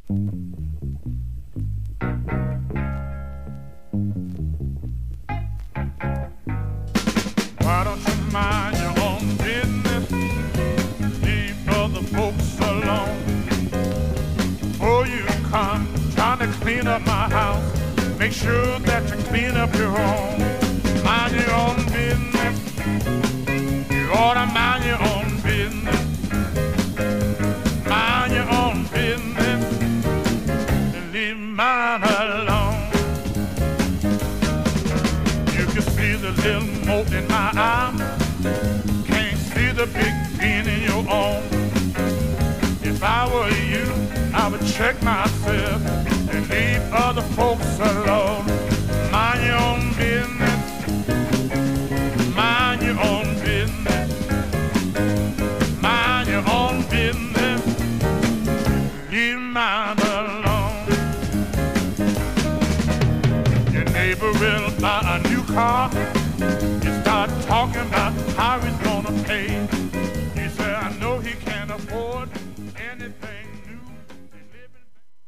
Why don't you mind your own business? Leave other folks alone. Before you come trying to clean up my house, make sure that you clean up your own. Mind your own business. You ought to mind your own business. Mind your own business and leave mine alone. You can see the little mote in my eye, can't see the big bean in your own. If I were you, I would check myself and leave other folks alone. Mind your own business. Mind your own business. Mind your own business. Leave mine alone. Your neighbor will buy a new car. You start talking about how he's gonna pay. You say, I know he can't afford